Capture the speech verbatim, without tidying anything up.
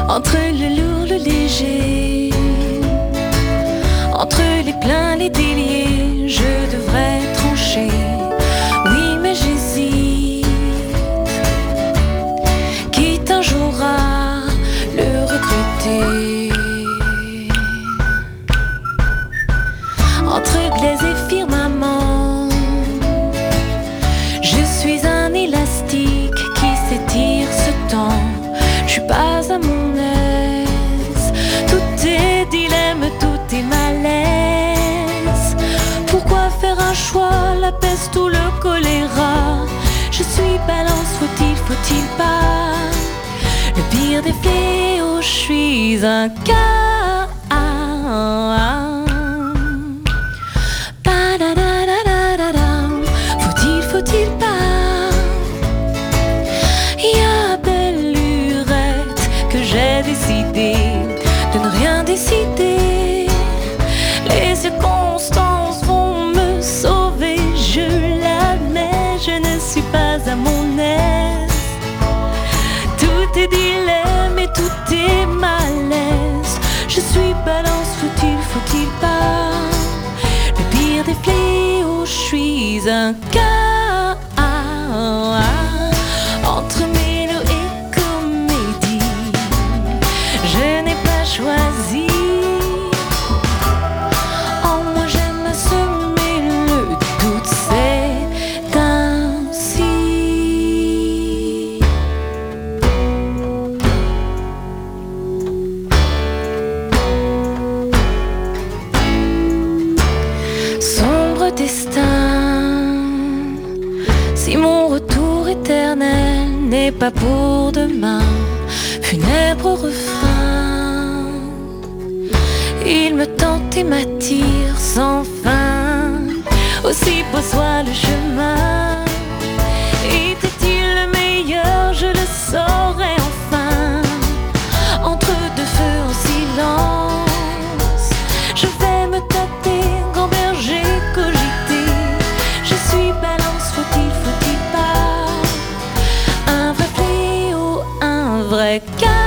Entre le lourd, le léger, entre les pleins, les déliés, je devrais trancher. Oui, mais j'hésite, quitte un jour à le regretter. Entre glaise et firmament, je suis un élastique qui s'étire, se tend. Je suis pas à mon aise, tout est dilemme, tout est malaise. Pourquoi faire un choix, la peste ou le choléra? Je suis balance, faut-il, faut-il pas? Le pire des fléaux, je suis un cas. Faut-il, faut-il pas? Y'a belle lurette que j'ai décidé de ne rien décider. Les circonstances vont me sauver, je l'admets, je ne suis pas à mon aise. Tout est dilemme et tout est malaise. Je suis balance, faut-il, faut-il pas? Le pire des fléaux, je suis un cas. Entre mélo et comédie, je n'ai pas choisi. En moi j'aime semer le doute, c'est ainsi. Sombre destin, si mon retour éternel n'est pas pour demain, funèbre refrain, il me tente et m'attire sans fin. Aussi beau soit le chemin, était-il le meilleur, je le saurais enfin. Entre deux feux en silence, je vais me tâter, grand berger, cogiter. Je suis balance, faut-il, faut-il pas? Un vrai fléau, un vrai cas.